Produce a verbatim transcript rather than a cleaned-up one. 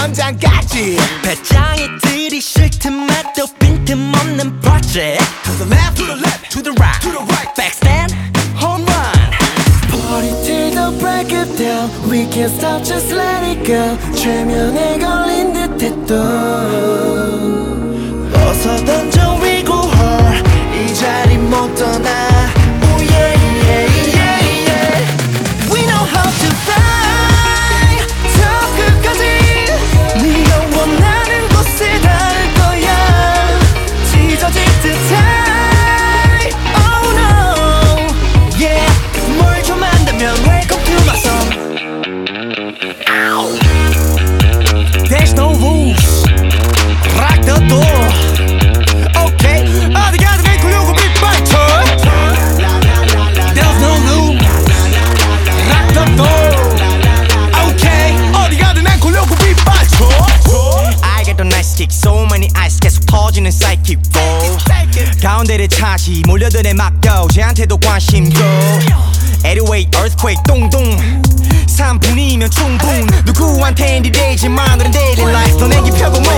현장까지 배짱이 들이쉴 틈에도 빈틈없는 project. To the left, to the left, To the right, to the right. backstand, home run. Party till the break it down. We can't stop, just let it go. 최면에 걸린 듯해 또 어서 던져 we go hard. 이 자리 못 떠나. Oh yeah yeah yeah yeah. We know how to fly. 저 끝까지 네가 원하는 곳에 닿을 거야. 찢어질 듯해. Oh no yeah. 뭘 좀 안다면 welcome to my song. Ow. There's no rules. Rock the door. Okay. 어디 가든 내 굴려고 빗발쳐. There's no room. Rock the door. Okay. 어디 가든 내 굴려고 빗발쳐. I get the nice kick. So many eyes 계속 터지는 psychic roll. 가운데를 차시 몰려드네 막겨. 쟤한테도 관심 줘. Anyway, earthquake 똥똥 삼 분이면 충분. 누구한텐 디데이지만 오늘은 daily life. 너 내기 펴고